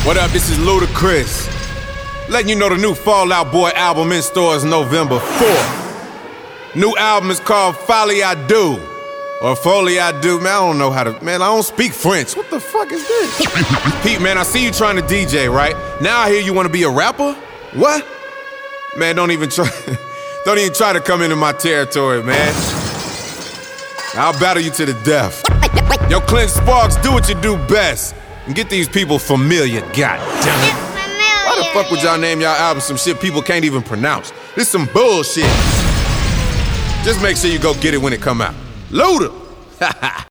What up, this is Ludacris. Letting you know the new Fall Out Boy album in stores November 4th. New album is called Folly I Do. Or Foley I Do. Man, I don't know how to... Man, I don't speak French. What the fuck is this? Pete, man, I see you trying to DJ, right? Now I hear you want to be a rapper? What? Man, don't even try... Don't even try to come into my territory, man. I'll battle you to the death. Yo, Clint Sparks, do what you do best. And get these people familiar, god damn it. Why the fuck would y'all name y'all album some shit people can't even pronounce? This some bullshit. Just make sure you go get it when it come out. Luda!